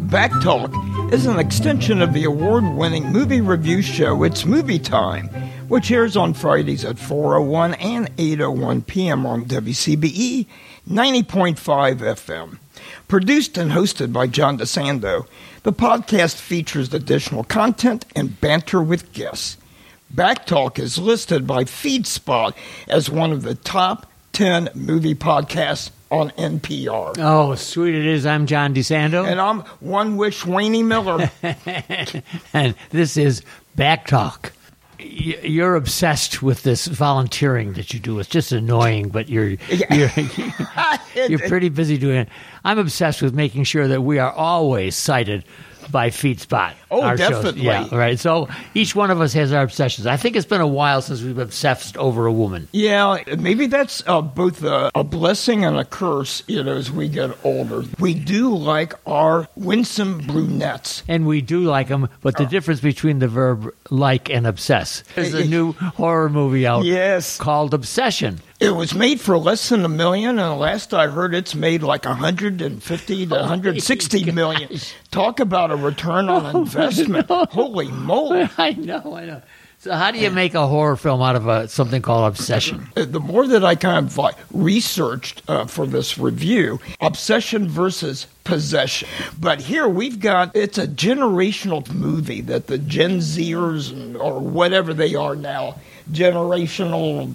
Backtalk is an extension of the award-winning movie review show It's Movie Time, which airs on Fridays at 4:01 and 8:01 p.m. on WCBE 90.5 FM. Produced and hosted by John DeSando, the podcast features additional content and banter with guests. Backtalk is listed by FeedSpot as one of the top 10 movie podcasts on NPR. Oh, sweet it is. I'm John DeSando. And I'm One Wish Wayne Miller. And this is Backtalk. You're obsessed with this volunteering that you do. It's just annoying, but you're pretty busy doing it. I'm obsessed with making sure that we are always cited by FeedSpot. Oh, our definitely. Shows. Yeah, right. So each one of us has our obsessions. I think it's been a while since we've obsessed over a woman. Yeah, maybe that's both a blessing and a curse, as we get older. We do like our winsome brunettes. And we do like them, but the difference between the verb like and obsess. There's a new horror movie out called Obsession. It was made for less than $1 million, and last I heard it's made like 150 to 160 million. Talk about a return on investment. No. Holy moly. I know. So how do you make a horror film out of something called Obsession? The more that I kind of researched for this review, obsession versus possession. But here we've got, it's a generational movie that the Gen Zers, or whatever they are now, generational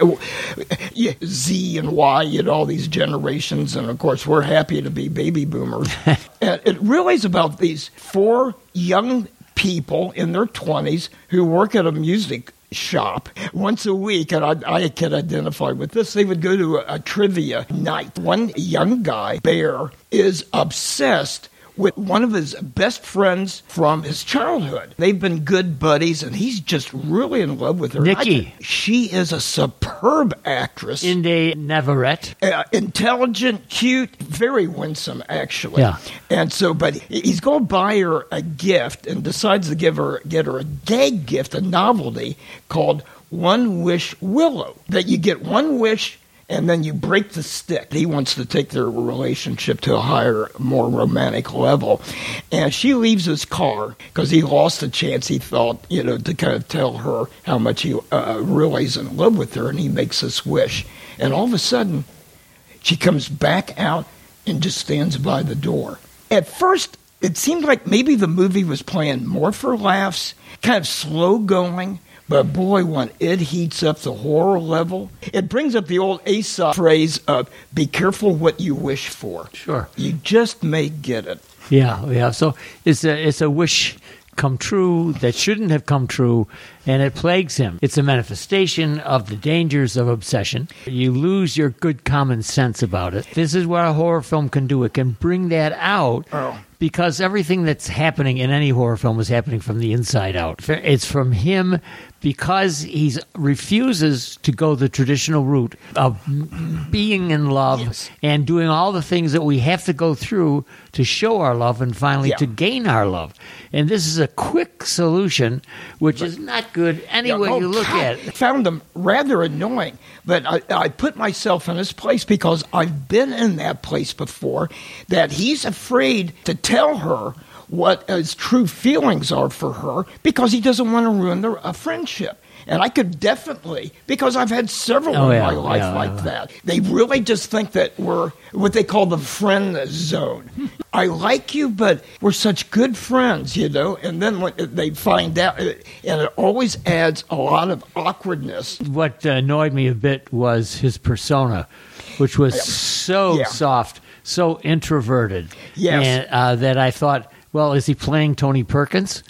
Z and Y, all these generations, and of course we're happy to be baby boomers. And it really is about these four young people in their 20s who work at a music shop once a week, and I can identify with this. They would go to a trivia night. One young guy, Bear, is obsessed with one of his best friends from his childhood. They've been good buddies, and he's just really in love with her. Nikki. She is a superb actress. Inde Navarrete. Intelligent, cute, very winsome, actually. Yeah. And so, but he's going to buy her a gift and decides to get her a gag gift, a novelty called One Wish Willow. That you get one wish, and then you break the stick. He wants to take their relationship to a higher, more romantic level. And she leaves his car because he lost a chance, he thought, to kind of tell her how much he really is in love with her, and he makes this wish. And all of a sudden, she comes back out and just stands by the door. At first, it seemed like maybe the movie was playing more for laughs, kind of slow going. But boy, when it heats up the horror level, it brings up the old Aesop phrase of, be careful what you wish for. Sure. You just may get it. Yeah. So it's a wish come true that shouldn't have come true, and it plagues him. It's a manifestation of the dangers of obsession. You lose your good common sense about it. This is what a horror film can do. It can bring that out. Because everything that's happening in any horror film is happening from the inside out. It's from him because he refuses to go the traditional route of being in love and doing all the things that we have to go through to show our love and finally to gain our love. And this is a quick solution, which is not good any way you look at it. I found them rather annoying, but I put myself in his place because I've been in that place before, that he's afraid to tell her what his true feelings are for her because he doesn't want to ruin a friendship. And I could definitely, because I've had several in my life that. They really just think that we're what they call the friend zone. I like you, but we're such good friends, And then when they find out, and it always adds a lot of awkwardness. What annoyed me a bit was his persona, which was so soft, so introverted. Yes. And that I thought, well, is he playing Tony Perkins?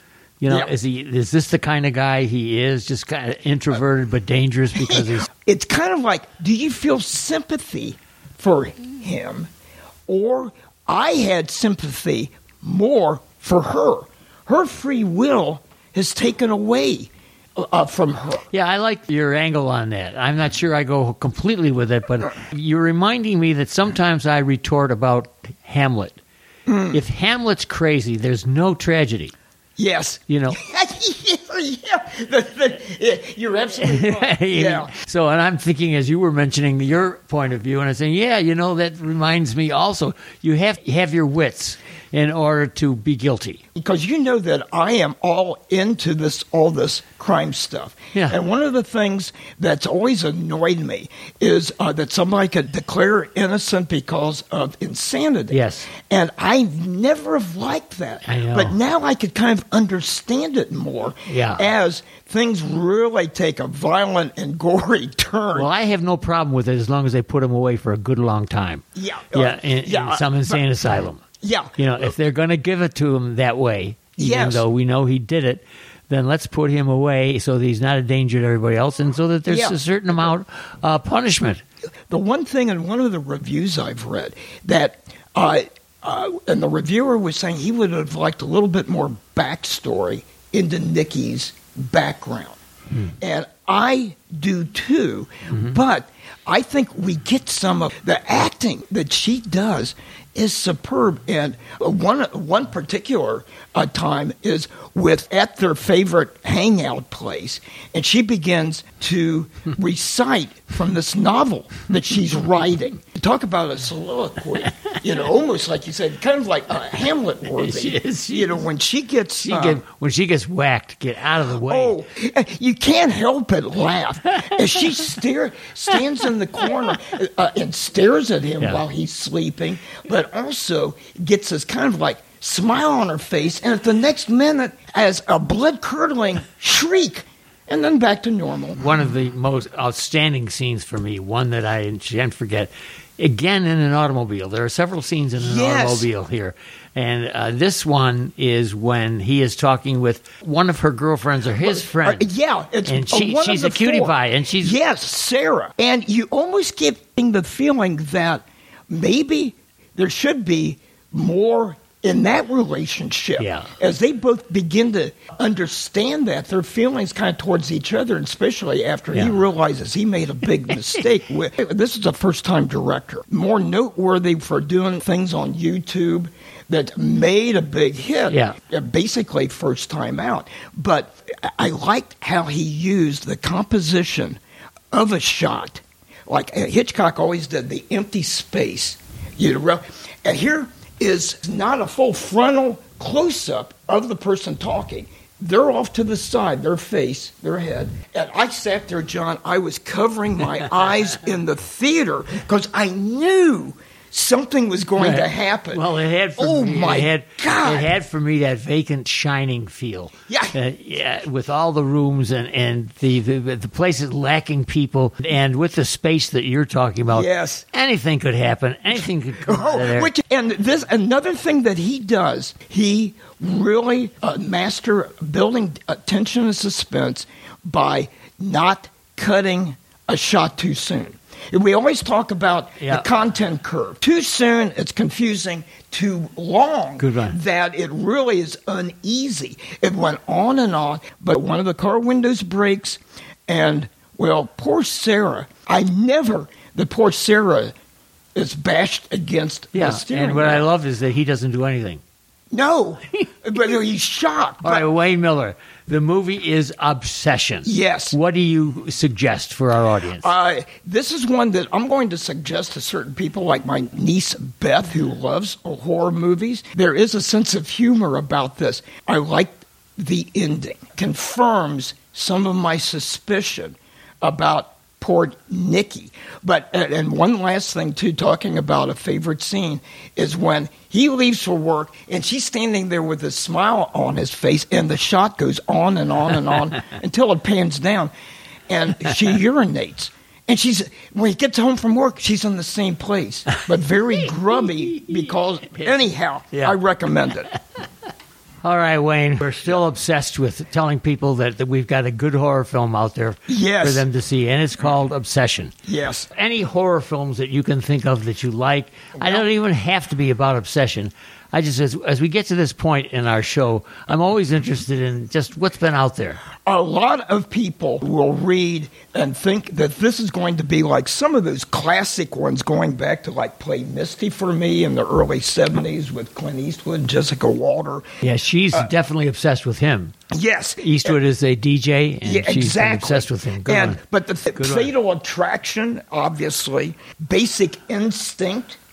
Is this the kind of guy he is, just kind of introverted but dangerous because he's... It's kind of like, do you feel sympathy for him? Or I had sympathy more for her. Her free will is taken away from her. Yeah, I like your angle on that. I'm not sure I go completely with it, but you're reminding me that sometimes I retort about Hamlet. If Hamlet's crazy, there's no tragedy. Yes. Yeah. You're absolutely right. Yeah. So, and I'm thinking as you were mentioning your point of view, and I'm saying, that reminds me also, you have your wits. in order to be guilty. Because you know that I am all into all this crime stuff. Yeah. And one of the things that's always annoyed me is that somebody could declare innocent because of insanity. Yes. And I never have liked that. I know. But now I could kind of understand it more as things really take a violent and gory turn. Well, I have no problem with it as long as they put him away for a good long time. In some insane asylum. Yeah. If they're going to give it to him that way, even though we know he did it, then let's put him away so that he's not a danger to everybody else and so that there's a certain amount of punishment. The one thing in one of the reviews I've read that, and the reviewer was saying he would have liked a little bit more backstory into Nikki's background. And I do too, but I think we get some of the acting that she does is superb. And one particular time is at their favorite hangout place, and she begins to recite from this novel that she's writing. Talk about a soliloquy, almost like you said, kind of like Hamlet worthy. When she gets when she gets whacked, get out of the way. Oh, you can't help but laugh as she stands in the corner and stares at him while he's sleeping, but also gets this kind of like smile on her face, and at the next minute has a blood-curdling shriek, and then back to normal. One of the most outstanding scenes for me, one that I can't forget, again in an automobile. There are several scenes in an automobile here. And this one is when he is talking with one of her girlfriends or his friend. It's she's a cutie pie. And she's Sarah. And you almost get the feeling that maybe there should be more in that relationship. As they both begin to understand that, their feelings kind of towards each other, and especially after he realizes he made a big mistake. This is a first-time director. More noteworthy for doing things on YouTube that made a big hit, basically first time out. But I liked how he used the composition of a shot. Like Hitchcock always did, the empty space. And here is not a full frontal close-up of the person talking. They're off to the side, their face, their head. And I sat there, John, I was covering my eyes in the theater because I knew something was going to happen. Well, it had for me. My God! It had for me that vacant, shining feel. With all the rooms and the places lacking people, and with the space that you're talking about. Yes, anything could happen. Anything could come out of there. And this another thing that he does. He really master building tension and suspense by not cutting a shot too soon. We always talk about the content curve. Too soon, it's confusing. Too long, that it really is uneasy. It went on and on, but one of the car windows breaks, and, well, poor Sarah. The poor Sarah is bashed against the steering and what wheel. I love is that he doesn't do anything. No, but he's shocked. All right, Wayne Miller, the movie is Obsession. Yes. What do you suggest for our audience? This is one that I'm going to suggest to certain people, like my niece Beth, who loves horror movies. There is a sense of humor about this. I like the ending. Confirms some of my suspicion about poor Nikki. But and one last thing, too, talking about a favorite scene, is when he leaves for work and she's standing there with a smile on his face, and the shot goes on and on and on until it pans down, and she urinates. And when he gets home from work, she's in the same place, but very grubby because, anyhow, I recommend it. All right, Wayne, we're still obsessed with telling people that we've got a good horror film out there for them to see, and it's called Obsession. Yes. Any horror films that you can think of that you like, I don't even have to be about obsession. I just, as we get to this point in our show, I'm always interested in just what's been out there. A lot of people will read and think that this is going to be like some of those classic ones going back to like Play Misty for me in the early 70s with Clint Eastwood and Jessica Walter. Yeah, she's definitely obsessed with him. Yes. Eastwood is a DJ, and she's been obsessed with him. But the Fatal Attraction, obviously, Basic Instinct,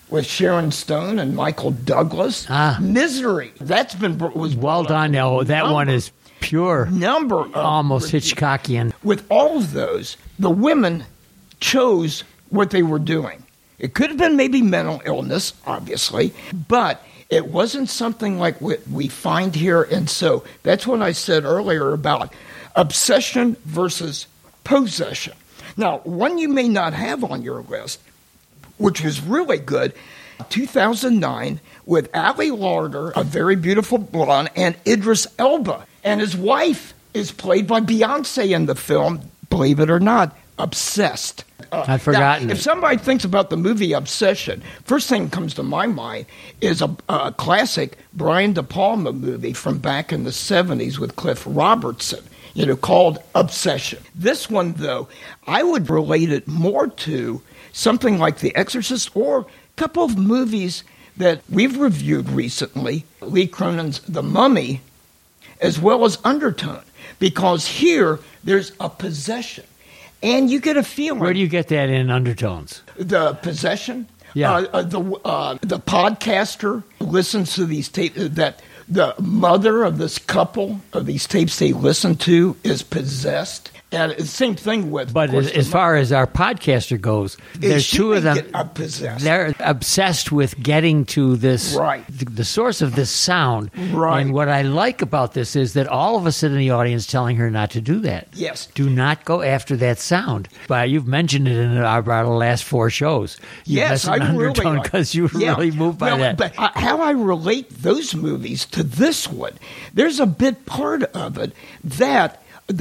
with Sharon Stone and Michael Douglas. Misery. Was well done. No, that one is pure. Number of almost Hitchcockian. With all of those, the women chose what they were doing. It could have been maybe mental illness, obviously, but it wasn't something like what we find here. And so that's what I said earlier about obsession versus possession. Now, one you may not have on your list, which was really good, 2009, with Ali Larter, a very beautiful blonde, and Idris Elba. And his wife is played by Beyonce in the film, believe it or not, Obsessed. I've forgotten. Now, if somebody thinks about the movie Obsession, first thing that comes to my mind is a classic Brian De Palma movie from back in the 70s with Cliff Robertson, called Obsession. This one, though, I would relate it more to something like The Exorcist or a couple of movies that we've reviewed recently, Lee Cronin's The Mummy, as well as Undertone, because here there's a possession. And you get a feeling. Where do you get that in Undertones? The possession? Yeah. The podcaster listens to these tapes, that the mother of this couple of these tapes they listen to is possessed. And the same thing with... But as far as our podcaster goes, there's two of them. Possessed. They're obsessed with getting to this, right. the source of this sound. Right. And what I like about this is that all of us sit in the audience telling her not to do that. Yes. Do not go after that sound. But you've mentioned it in our last 4 shows. Yes, I really... Because you really moved by that. But how I relate those movies to this one, there's a bit part of it that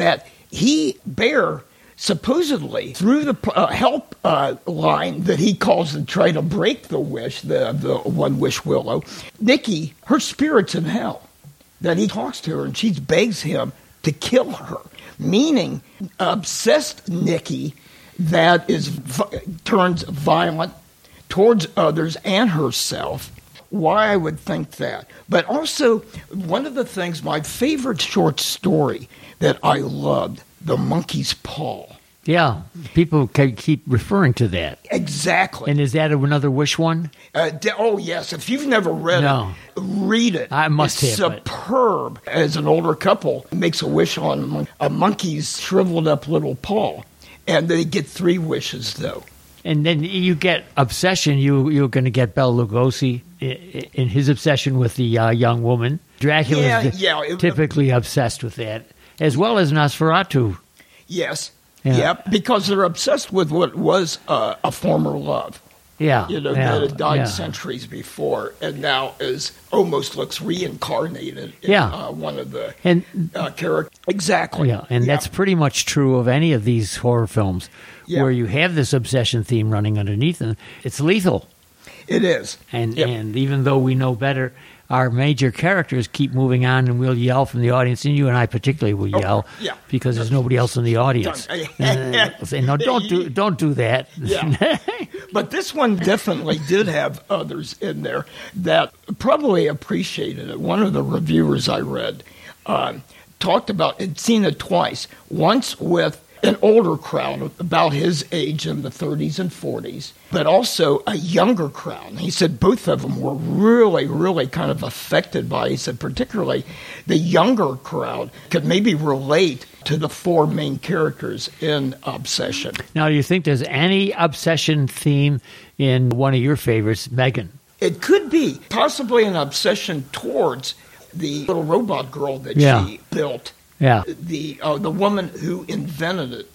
Bear supposedly through the help line that he calls to try to break the wish, the one wish Willow, Nikki, her spirit's in hell. That he talks to her and she begs him to kill her, meaning obsessed Nikki that turns violent towards others and herself. Why I would think that. But also, one of the things, my favorite short story that I loved, The Monkey's Paw. Yeah, people keep referring to that. Exactly. And is that another Wish one? Oh, yes. If you've never read it, read it. I must it's have. Superb. As an older couple makes a wish on a monkey's shriveled up little paw. And they get 3 wishes, though. And then you get obsession. You're going to get Bela Lugosi in his obsession with the young woman. Dracula is typically obsessed with that, as well as Nosferatu. Yes. Yeah. Yep. Because they're obsessed with what was a former love. Yeah. That had died centuries before, and now almost looks reincarnated in one of the characters. Exactly. Yeah, and that's pretty much true of any of these horror films where you have this obsession theme running underneath, and it's lethal. It is. And even though we know better, our major characters keep moving on, and we'll yell from the audience, and you and I particularly will yell because there's nobody else in the audience. Say, no, don't do that. Yeah. But this one definitely did have others in there that probably appreciated it. One of the reviewers I read talked about, had seen it twice. Once with an older crowd about his age in the 30s and 40s, but also a younger crowd. And he said both of them were really, really kind of affected by it. He said particularly the younger crowd could maybe relate to the 4 main characters in Obsession. Now, do you think there's any obsession theme in one of your favorites, Megan? It could be possibly an obsession towards the little robot girl that she built. Yeah, the woman who invented it,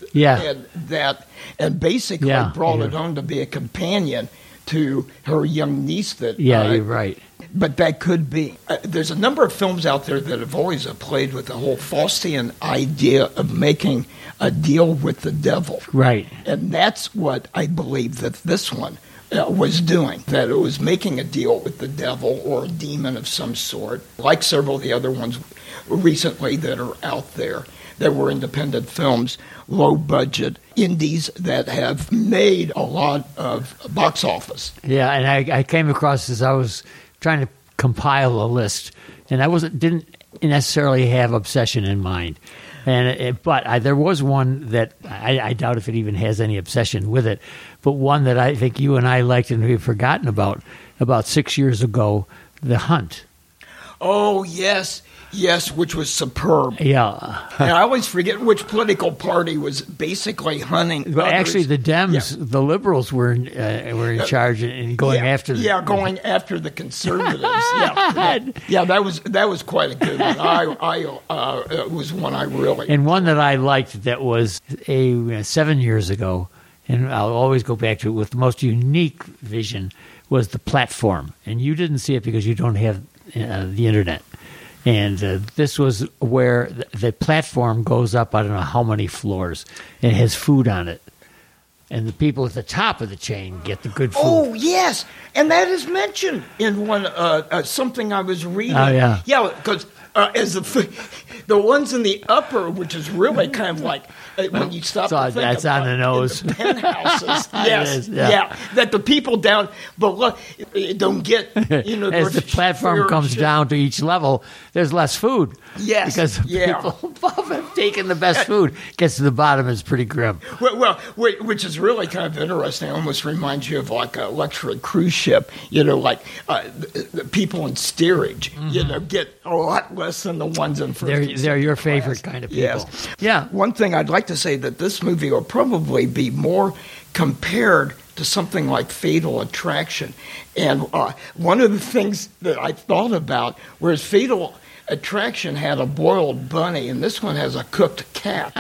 and basically brought it on to be a companion to her young niece. You're right. But that could be. There's a number of films out there that have always played with the whole Faustian idea of making a deal with the devil. Right, and that's what I believe that this one was doing, that it was making a deal with the devil or a demon of some sort, like several of the other ones recently that are out there that were independent films, low budget indies that have made a lot of box office. Yeah, and I came across this. I was trying to compile a list, and I didn't necessarily have Obsession in mind. But there was one that I doubt if it even has any obsession with it, but one that I think you and I liked and we've forgotten about 6 years ago, The Hunt. Oh, yes, which was superb. Yeah. And I always forget which political party was basically hunting. But actually, the Dems, Yeah. the liberals were in charge and going after the... Yeah, going after the conservatives. Yeah, that was quite a good one. It was one I really... And one that I liked that was 7 years ago, and I'll always go back to it, with the most unique vision, was The Platform. And you didn't see it because you don't have the internet. And this was where the platform goes up, I don't know how many floors, and it has food on it. And the people at the top of the chain get the good food. Oh, yes. And that is mentioned in one something I was reading. Oh, yeah. Yeah, because as the ones in the upper, which is really kind of like when you stop to think that's about on the nose. the penthouses. Yes, It is, yeah. that the people down below don't get. As the platform comes down to each level, there's less food. Yes, because the people above have taken the best food. Gets to the bottom, it's pretty grim. Well, which is really kind of interesting. It almost reminds you of like a luxury cruise ship. Like the people in steerage. Get a lot less than the ones in first. They're your favorite kind of people. Yes. Yeah. One thing I'd like to say that this movie will probably be more compared to something like Fatal Attraction. And one of the things that I thought about, whereas Fatal Attraction had a boiled bunny, and this one has a cooked cat.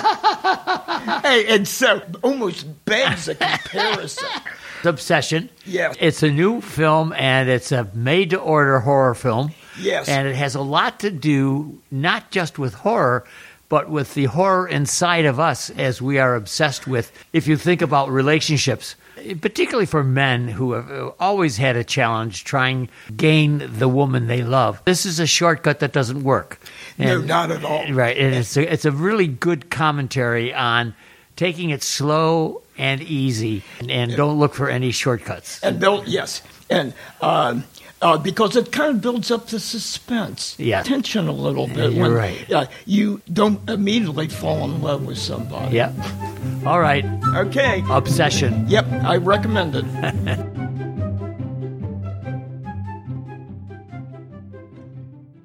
And so almost begs a comparison. Obsession. Yes. It's a new film, and it's a made-to-order horror film. Yes. And it has a lot to do not just with horror, but with the horror inside of us as we are obsessed with. If you think about relationships, particularly for men who have always had a challenge trying to gain the woman they love, this is a shortcut that doesn't work. No, not at all. Right. And it's a really good commentary on taking it slow and easy and don't look for any shortcuts. And yes. And because it kind of builds up the suspense, tension a little bit. You're right. You don't immediately fall in love with somebody. Yep. All right. Okay. Obsession. Yep, I recommend it.